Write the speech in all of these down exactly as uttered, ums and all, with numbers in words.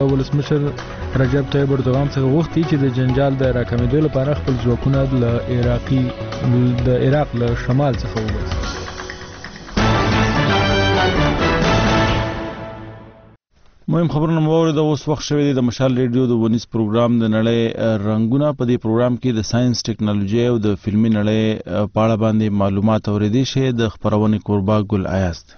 ولسمشر رجب طیب اردوغان څخه غوښتي چې د جنجال د راکمېدو لپاره خپل ځواکونه له عراقي د عراق له شمال څخه وباسي. مهم خبرونه مو واورېده. اوس وخت شوی دی د مشال ریډیو د ونیز پروګرام د نړۍ رنګونه. په دې پروګرام کې د ساينس، ټیکنالوژي او د فلمي نړۍ په اړه باندې معلومات اورېدی شي. د خبرونې کوربه ګل ایاست.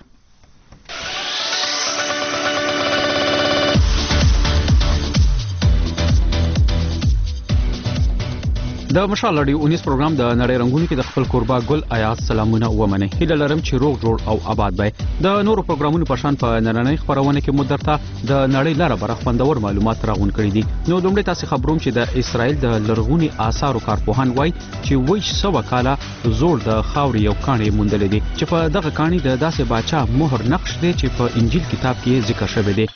د مشال ریډیو اونیس پروګرام د نړۍ رنگونو کې د خپل کوربه ګل آیات سلامونه ومنه. هیله لرم چې روغ جوړ او آباد وي. د نورو پروګرامونو په شان په نننۍ خبرونه کې مو درته د نړۍ لاره بره خوندور معلومات راغون کړي دي. نو دومره تاسو خبروم چې د اسرائیل د لرغونی آثارو کارپوهان وایي چې وایي سو کاله زوړ د خاوري یو کاڼي موندل دي چې په دغه کاڼي د داسې باچا مهر نقش دی چې په انجیل کتاب کې ذکر شوی دی.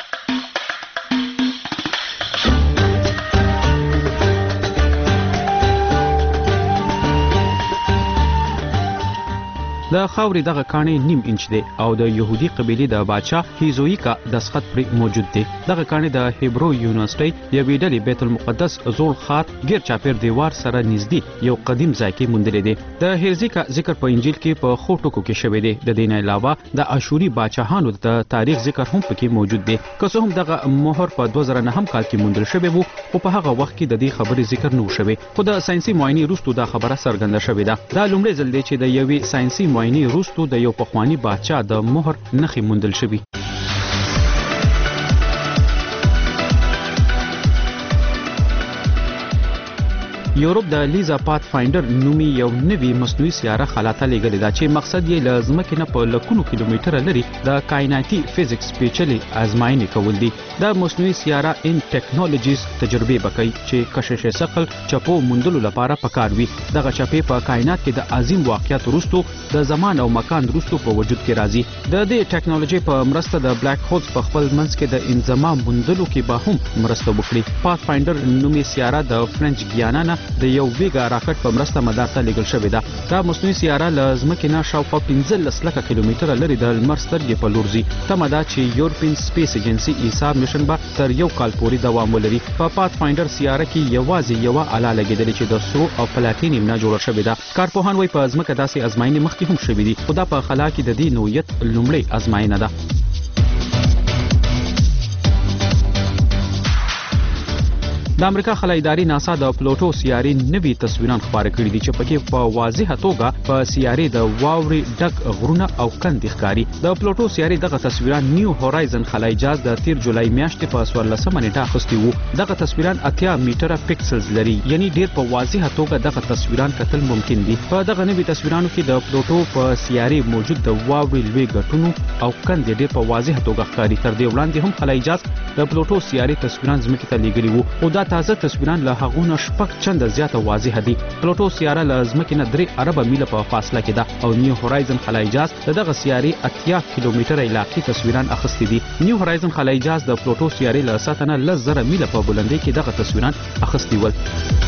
د خاوري دغه کاڼي نیم انچ دی او د يهودي قبيله د بادشاه هیزویکا دسخط پر موجود دی. دغه کاڼي د هیبرو یونیورسيټي یوې ډلې بیت المقدس زوړ ښار غیر چاپیر دیوار سره نږدې یو قدیم ځای کې موندل دي. د هیزویکا ذکر په انجیل کې په خو ټکو کې شوی دی. د دې نه علاوه د اشوري بادشاهانو د تاریخ ذکر هم پکې موجود دی. که څه هم دغه مهر په دوه زره نه هم کال کې موندل شوی وو، خو په هغه وخت کې د دې خبرې ذکر نه شوی. خو د ساينسي معاینې وروسته دا خبره څرګنده شوې ده. دا لومړی ځل دی چې د یوې ساينسي معاینې وروسته د یو پخوانی بادشاه د مهر نښې موندل شوی. یورپ د لیزا پات فایندر نومي یو نوی مصنوعي سیاره خلا ته لېږلې ده چې مقصد یې له ځمکې نه په لکونو کیلومتره لري د کائناتي فزیکس پیچلې ازمایښتونه کول دي. دا مصنوعي سیاره ان ټیکنالوژیز تجربې وکړي چې کشش ثقل چپو موندلو لپاره پکار وي. دغه چپې په کائنات کې د عظیم واقعیت وروسته د زمان او مکان وروسته په وجود کې راځي. د دې ټیکنالوژي په مرسته د بلیک هولز په خپل منځ کې د انضمام موندلو کې به هم مرسته وکړي. پات فایندر نومي سیاره د فرنچ ګیانا نه د یو ویګا راکټ په مرسته مدار ته لېږل شوې ده. دا مصنوعي سیاره له ځمکې نه شاوخوا پنځلس لکه کیلومتره لرې د لمر سترګې په لور ځي. تمه ده چې یورپین سپیس ایجنسي ایسا میشن به تر یو کال پورې دوام ولري. په پات فایندر سیاره کې یوازې یوه اله لګېدلې چې د سرو او پلاټینیم نه جوړه شوې ده. کارپوهان وایي په ځمکه داسې ازمایښتې مخکې هم شوې دي، خو دا په خلا کې د دې نوعیت لومړۍ ازمایښتنه ده. د امریکا خلای ادارې ناسا د پلوټو سیارې نوي تصویران خپاره کړي دي چې پکې په واضحه توګه په سیارې د واوري ډک غرونه او کندې ښکاري. د پلوټو سیارې دغه تصویران نیو هورایزن خلای جهاز د تیر جولای میاشتې په څوارلسمه نیټه اخیستي وو. دغه تصویران اتیا میټره پکسلز لري، یعنی ډیر په واضحه توګه دغه تصویران کتل ممکن دي. په دغه نوي تصویرانو کې د پلوټو په سیارې موجود د واوري لوی غټونو او کندې ډیر په واضحه توګه ښکاري. تر دې وړاندې هم خلای جهاز د پلوټو سیارې تصویران ځمکې ته لېږلي وو، او دا تازه تصویران له هغونه شپږ چنده زیاته واضحه دي. پلوټو سیاره له ځمکې نه درې اربه میله په فاصله کې ده او نیو هورایزن خلای جهاز د دغه سیارې اتیا کیلومتره علاقې تصویران اخیستي دي. نیو هورایزن خلای جهاز د پلوټو سیارې له سطح نه لس زره میله په بلندۍ کې دغه تصویران اخیستي ول.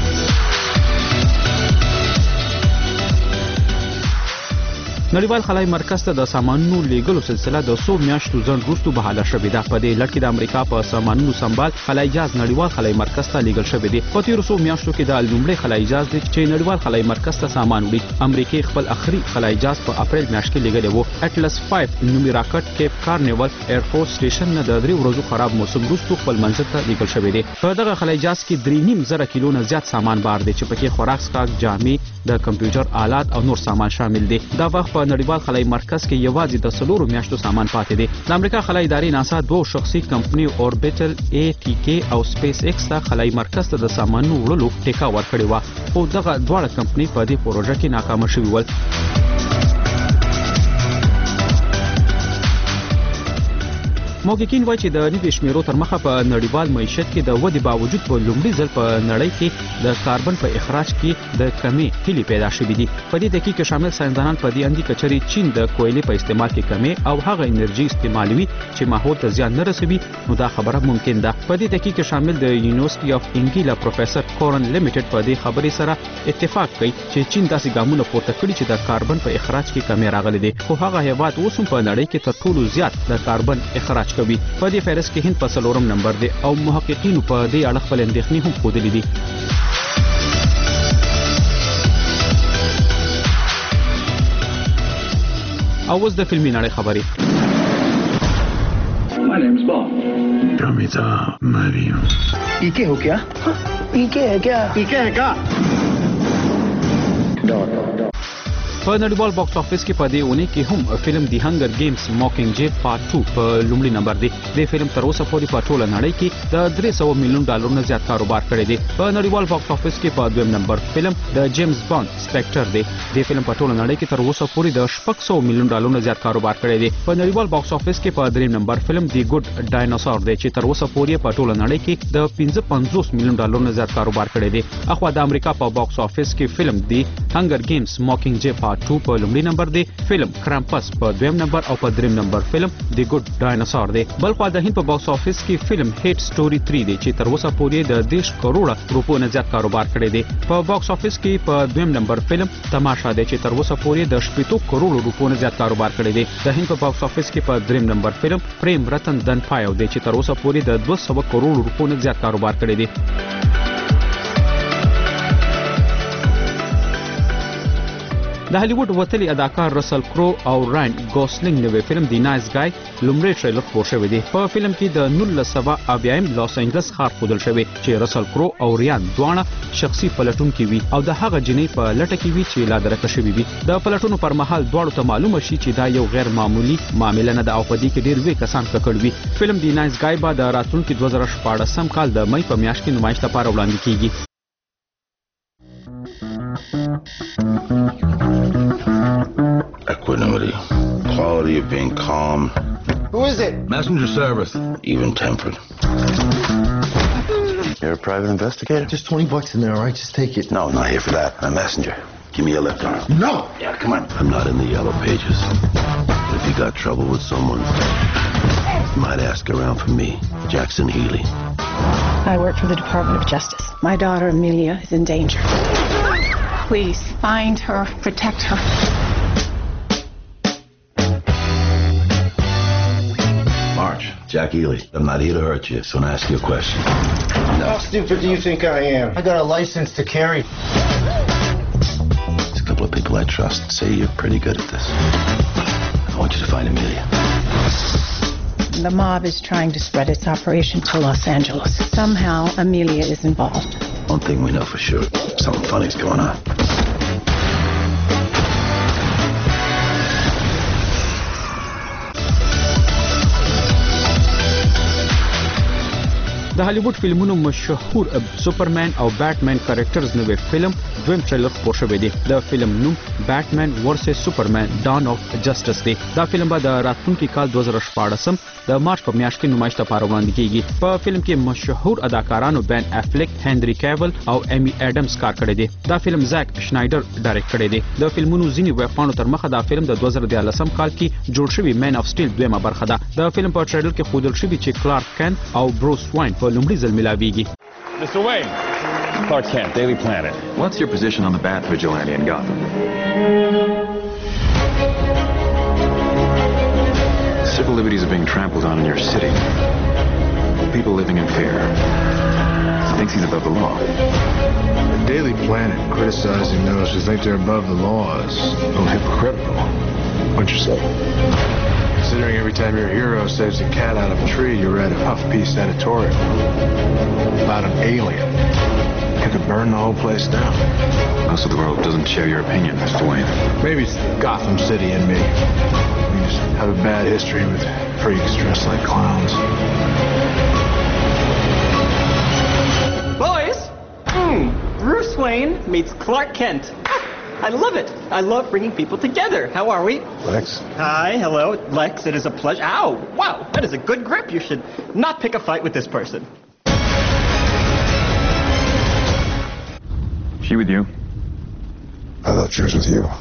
نړیوال خلای مرکز ته د سامانونو لیږلو سلسله د څو میاشتو ځنډ وروسته بحاله شوې ده. په دې لړ کې د امریکا په سامانونو سنبال خلای جهاز نړیوال خلای مرکز ته لیږل شوی دی. په تیرو څو میاشتو کې د لومړي خلای جهاز دی چې نړیوال خلای مرکز ته سامان وړي. امریکا خپل اخري خلای جهاز په اپریل میاشت کې لیږلی وو. اټلس پنځه نومي راکټ کیپ کارنیول ایر فورس سټیشن نه د درې ورځو خراب موسم وروسته خپل منزل ته لیږل شوی دی. په دغه خلای جهاز کې درې نیم زره کیلو نه زیات سامان بار دی چې پکې خوراک، څښاک، جامې، د کمپیوټر آلات او نور سامان شامل دي. دا وخت په نړیوال خلای مرکز کې یوازې د څلورو میاشتو سامان پاتې دی. د امریکا خلای ادارې ناسا دوه شخصي کمپنی اوربیټل ای ټي کې او سپیس ایکس ته خلای مرکز ته د سامانونو وړلو ټیکا ورکړې وه، خو دغه دواړه کمپنۍ په دې پروژه کې ناکامه شوي ول. محققین وایي چې د نوي شمیرو تر مخه په نړیوال معیشت کې د ودې باوجود په لومړي ځل په نړۍ کې د کاربن په اخراج کې د کمی هیلې پیدا شوې دي. په دې تحقیق کې شامل ساينسدانان په دې اندي کچري چین د کویلې په استعمال کې کمی او هغه انرژي استعمالوي چې ماحول ته زیان نه رسوي، نو دا خبره ممکن ده. په دې تحقیق کې شامل د یونیورسيټي اف انګیلا پروفیسور کورن لیمیټډ په دې خبرې سره اتفاق کوي چې چین داسې ګامونه پورته کړي چې د کاربن په اخراج کې کمی راغلي دي، خو هغه هیواد اوس هم په نړۍ کې تر ټولو زیات د کاربن اخراج مارچ کوي. په دې فهرست کې هند په څلورم نمبر دی او محققینو په دې اړه خپل اندېښنې هم ښودلې دي. او اوس د فلمي نړۍ خبرې. My name's Bond. Ramita Mariam. पीके हो क्या? पीके है क्या? पीके है क्या? په نړیوال باکس افیس کې په دې اونۍ کې هم فلم دی هنگر گیمز ماکینګ جے پارت دوه په لومړي نمبر دی. د فلم تر اوسه پورې په ټوله نړۍ کې د درې سوه میلیون ډالرو نه زیات کاروبار کړی دی. په نړیوال باکس افیس کې په دویم نمبر فلم د جیمز بانډ سپیکټر دی. د فلم په ټوله نړۍ کې تر اوسه پورې د شپږ سوه میلیون ډالرو نه زیات کاروبار کړی دی. په نړیوال باکس افیس کې په دریم نمبر فلم دی ګډ ډایناسور دی چې تر اوسه پورې په ټوله نړۍ کې د پنځه پنځوس میلیون ډالرو نه زیات کاروبار کړی دی. اخوا د امریکا په باکس افیس کې فلم دی هنگر گیمز ماکینګ جے پارت دوه په لومړي نمبر دی، فلم کرامپس په دویم نمبر او په دریم نمبر فلم دی ګډ ډایناسور دی. بلخوا د هند په باکس افیس کې فلم هیټ سټوري سه دی چې تر اوسه پورې د دیش کروڑه روپو نه زیات کاروبار کړی دی. په باکس افیس کې په دویم نمبر فلم تماشا دی چې تر اوسه پورې د شپږ کروڑو روپو نه زیات کاروبار کړی دی. د هند په باکس افیس کې په دریم نمبر فلم پریم رتن دن پایو دی چې تر اوسه پورې د دوه سوه کروڑو روپو نه زیات کاروبار کړی دی. د هالیوډ وتلی اداکار رسل کرو او راین ګوسلینګ نوې فلم دی نایس ګای لومړی ټریلر خپور شوی دی. په فلم کې د نولس سوه اویایم لاس انجلس ښار ښودل شوی چې رسل کرو او ریان دواړه شخصي پلټونکي وي او د هغه جنۍ په لټه کې وي چې لا درکه شوي وي. د پلټونو پر مهال دواړو ته معلومه شي چې دا یو غیر معمولی معامله نه ده او په دې کې ډېر لوی کسان ککړ وي. فلم دی نایس ګای به د راتلونکي دوه زره شپاړسم کال د مۍ په میاشت کې نمایش لپاره وړاندې کیږي. Equanimity. Quality of being calm. Who is it? Messenger service. Even tempered. You're a private investigator? Just twenty bucks in there, all right? Just take it. No, not here for that. I'm a messenger. Give me a lift on it. No! Yeah, come on. I'm not in the yellow pages. But if you got trouble with someone, you might ask around for me, Jackson Healy. I work for the Department of Justice. My daughter, Amelia, is in danger. Please, find her, protect her. March, Jack Healy. I'm not here to hurt you, so I'm gonna ask you a question. No. How stupid do you think I am? I got a license to carry. There's a couple of people I trust say you're pretty good at this. I want you to find Amelia. The mob is trying to spread its operation to Los Angeles. Somehow, Amelia is involved. One thing we know for sure, something funny's going on. د هالیوډ فلمونو مشهور سوپرمن او بیټمن کریکټرز نوې فلم دویم ټریلر خپور شوی دی. د فلم نوم بیټمن ورسس سوپرمن ډان اف جسټس دی. دا فلم به د راتلونکي کال دوه زره شپاړسم د مارچ په میاشت کې نمایش لپاره وړاندې کیږي. په فلم کې مشهور اداکارانو بن افلیک، هنری کیول او ایمی اډمز کار کړی دی. دا فلم زاک شنایډر ډایرکټ کړی دی. د فلمونو ځینی ویبپاڼو تر مخه دا فلم د دوه زره دیارلسم کال کې جوړ شوی مین اف سټیل دویمه برخه ده. د فلم په ټریلر کې ښودل شوی چې کلارک کینټ او بروس واین په لومړي ځل ملاویږي. Mister Wayne. Clark Kent, Daily Planet. What's your position on the Bat Vigilante in Gotham? Civil liberties are being trampled on in your city. People living in fear. He thinks he's above the law. The Daily Planet criticizing those who think they're above the law is a little hypocritical. What'd you say? Considering every time your hero saves a cat out of a tree, you read a puff piece editorial about an alien. You could burn the whole place down. Most of the world doesn't share your opinion, Mister Wayne. Maybe it's Gotham City and me. We just have a bad history with freaks dressed like clowns. Boys! Mm, Bruce Wayne meets Clark Kent. I love it. I love bringing people together. How are we? Lex. Hi, hello, Lex. It is a pleasure. Ow! Wow, that is a good grip. You should not pick a fight with this person. She with you? I thought she was with you.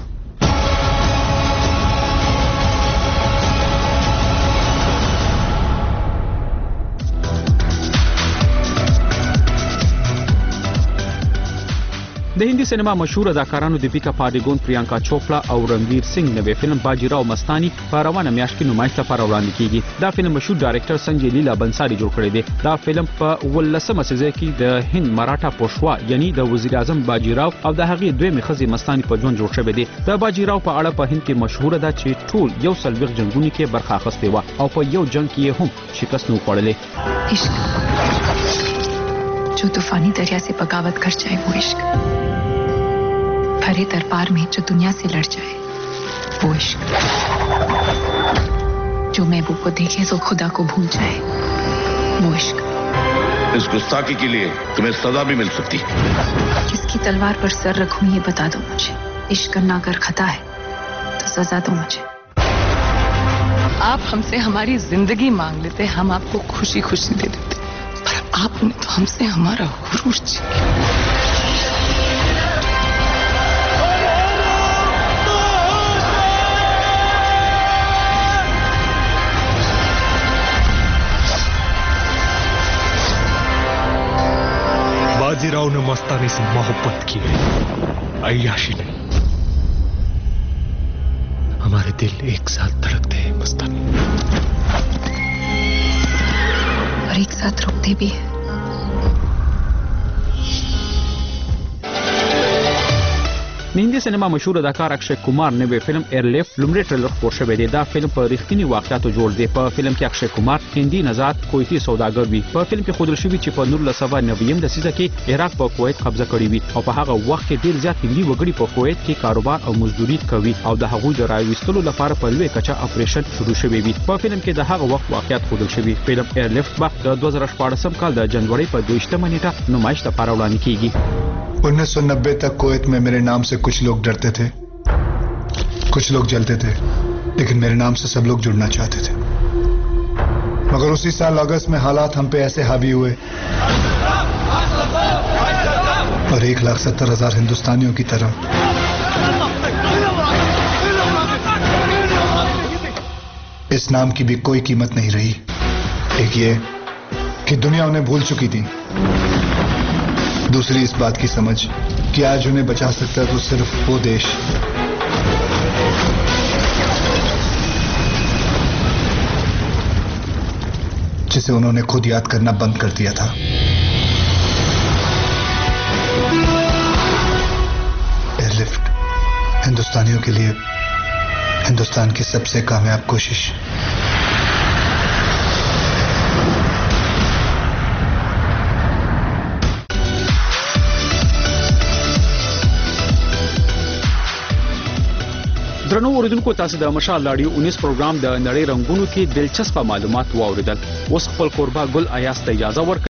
د هندي سینما مشهور اداکارانو دیپیکا پاډیګون، پریانکا چوپړا او رنویر سنگ نوې فلم باجیراو مستانی په روانه میاشت کې نمایش لپاره وړاندې کیږي. دا فلم مشهور ډایرکټر سنجي لیلا بنساری جوړ کړی دی. دا فلم په ولسمه سیزه کې د هند مراఠا پوشوا یعنی د وزیر اعظم باجیراو او د هغې دویمې ښځې مستانی په ژوند جوړ شوی دی. د باجیراو په اړه په هند کې مشهوره ده چې ټول یو څلوېښت جنګونو کې برخه اخیستې وه او په یو جنګ کې یې هم شکست نه وخوړلی. عشق जो तूफानी दरिया से बगावत कर जाए वो इश्क, भरे दरबार में जो दुनिया से लड़ जाए वो इश्क, जो महबूब को देखे तो खुदा को भूल जाए वो इश्क. इस गुस्ताखी के लिए तुम्हें सजा भी मिल सकती है. किसकी तलवार पर सर रखूं ये बता दो मुझे. इश्क करना अगर खता है तो सजा दो मुझे. आप हमसे हमारी जिंदगी मांग लेते, हम आपको खुशी खुशी दे देते, पर आपने तो हमसे हमारा गुरूर छीन लिया. बाजीराव ने मस्तानी से मोहब्बत की है, अय्याशी नहीं. हमारे दिल एक साथ धड़कते हैं मस्तानी, और एक साथ रुकते भी हैं. د هندي سینما مشهور اداکار اکشय کمار نوې فلم ایرلیفټ لومړی ټریلر خپور شوی دی. دا فلم په رښتینی واقعیتو جوړ دی. په فلم کې اکشय کمار هندي نژاد کویتي سوداګر وي. په فلم کې ښودل شوي چې په نولس سوه نویم لسیزه کې عراق په کویت قبضه کړی وي او په هغه وخت کې ډیر زیات هندي وګړي په کویت کې کاروبار او مزدوري کوي او د هغوی د راوستلو لپاره په لوی کچه اپریشن شروع شوی وي. په فلم کې د هغه وخت واقعیت ښودل شوی. فلم ایرلیفټ به د دوه زره شپاړسم کال د جنوري په دویشتمه نیټه نمایش لپاره وړاندې کیږي. उन्नीस सौ नब्बे तक कुवैत में मेरे नाम से कुछ लोग डरते थे, कुछ लोग जलते थे, लेकिन मेरे नाम से सब लोग जुड़ना चाहते थे. मगर उसी साल अगस्त में हालात हम पे ऐसे हावी हुए और एक लाख सत्तर हजार हिंदुस्तानियों की तरह इस नाम की भी कोई कीमत नहीं रही. एक ये कि दुनिया उन्हें भूल चुकी थी, दूसरी इस बात की समझ कि आज उन्हें बचा सकता है तो सिर्फ वो देश जिसे उन्होंने खुद याद करना बंद कर दिया था. एयरलिफ्ट हिंदुस्तानियों के लिए हिंदुस्तान की सबसे कामयाब कोशिश. درنو اوریدونکو، تاسو د مشال رادیو انیس پروګرام د نړۍ رنگونو کې دلچسپ معلومات واوریدل. اوس خپل قربا ګل ایاز ته اجازه ورکړئ